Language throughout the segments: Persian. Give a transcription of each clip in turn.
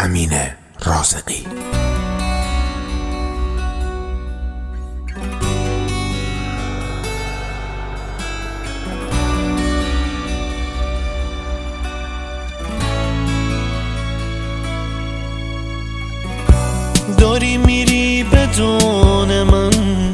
امین رازقی. داری میری بدون من،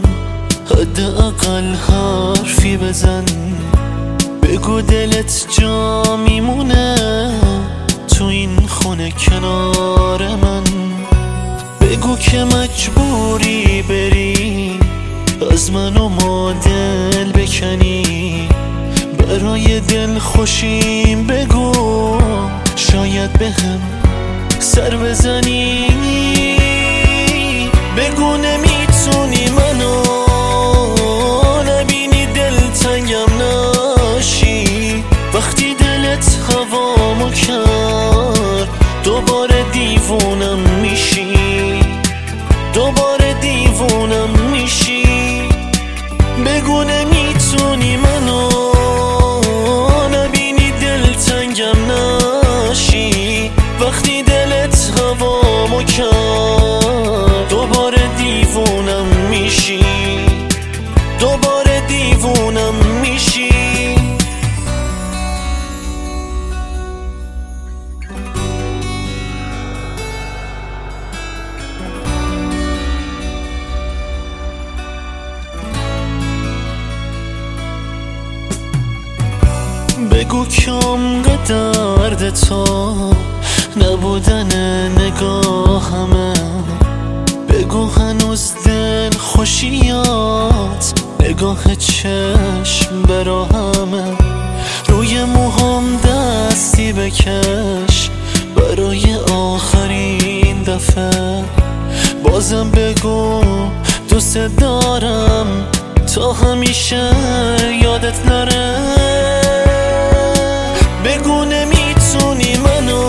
حداقل حرفی بزن، بگو دلت جا میمونه تو این خونه کنار من، بگو که مجبوری بری از من و ما دل بکنی، برای دل خوشیم بگو شاید بهم سر بزنی، بگو نمیتونی منو نبینی دلتنگم نشی، وقتی دلت هوامو کرد دوباره دیوونم میشی، دوباره دیوونم میشی، بگو نمیتونی منو نبینی دلتنگم نشی، وقتی دلت هوامو کرد دوباره دیوونم میشی، دوباره دیوونم میشی. بگو کم درد تو نبودن نگاهمه، بگو هنوز دل خوشیات نگاه چشم براهمه، روی موهام دستی بکش برای آخرین دفعه، بازم بگو دوست دارم تا همیشه یادت نره، بگو نمیتونی منو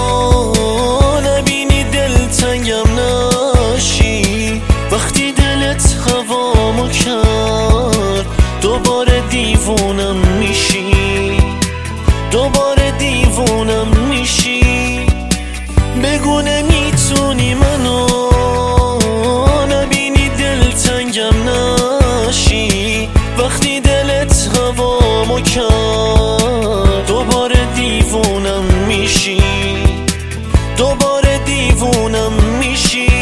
نبینی دلتنگم نشی، وقتی دلت هوامو کرد دوباره دیوونم میشی، دوباره دیوونم میشی، بگو نمیتونی منو نبینی دلتنگم نشی، وقتی دلت هوامو کرد دوباره دیوونم میشی، دوباره دیوونم میشی.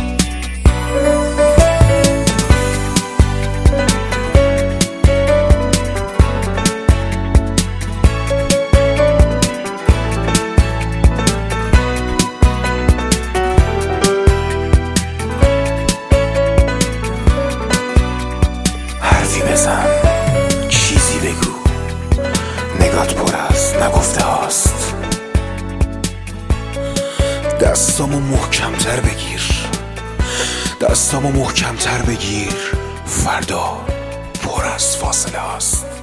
حرفی بزن، چیزی بگو، نگات پر از نگفته هاست، دستامو محکمتر بگیر، دستامو محکمتر بگیر، فردا پر از فاصله هاست.